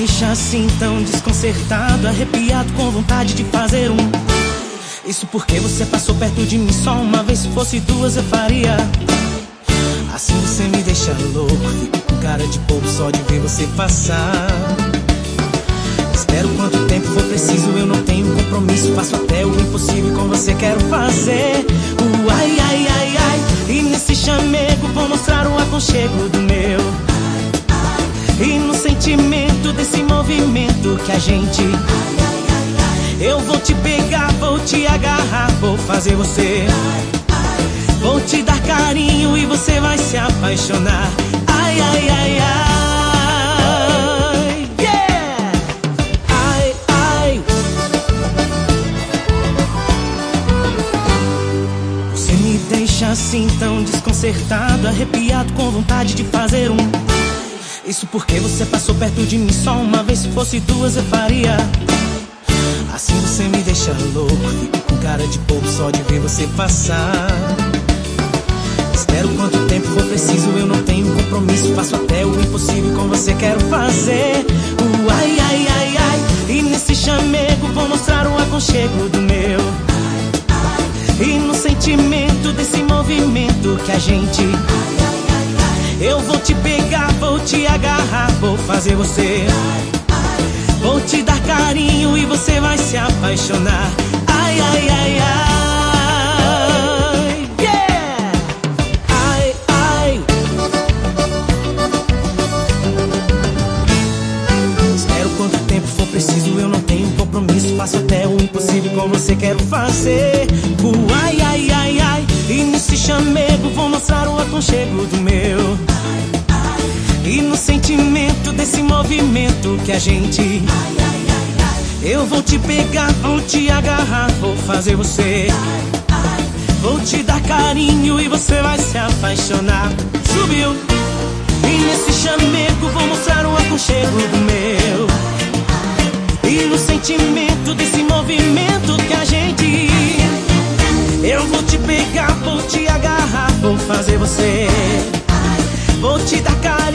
deixa assim tão desconcertado, arrepiado, com vontade de fazer Isso porque você passou perto de mim só uma vez, se fosse duas eu faria. Assim você me deixa louco, fico com cara de bobo só de ver você passar. Espero quanto tempo for preciso, eu não tenho compromisso, faço até o impossível com você quero fazer. Ai, ai, ai, ai, e nesse chamego vou mostrar o aconchego do meu. E no sentimento desse movimento que a gente Eu vou te pegar, vou te agarrar, vou fazer você. Vou te dar carinho e você vai se apaixonar. Ai, ai, ai, ai, yeah! Ai, ai. Você me deixa assim tão desconcertado, arrepiado, com vontade de fazer Isso porque você passou perto de mim só uma vez, se fosse duas eu faria. Assim você me deixa louco, fico com cara de bobo só de ver você passar. Espero quanto tempo for preciso, eu não tenho compromisso, faço até o impossível com você quero fazer. Ai, ai, ai, ai, e nesse chamego vou mostrar o aconchego do meu. E no sentimento desse movimento que a gente Eu vou te pegar, vou te agarrar, vou fazer você. Vou te dar carinho e você vai se apaixonar. Ai, ai, ai, ai, yeah! Ai, ai. Espero quanto tempo for preciso, eu não tenho compromisso, faço até o impossível com você quero fazer. Ai, ai, ai, ai, e nesse chamego vou mostrar o aconchego do meu. E no sentimento desse movimento que a gente Eu vou te pegar, vou te agarrar, vou fazer você. Vou te dar carinho e você vai se apaixonar. Subiu! E nesse chamego vou mostrar o aconchego do meu. E no sentimento desse movimento que a gente Eu vou te pegar, vou te agarrar, vou fazer você. Vou te dar carinho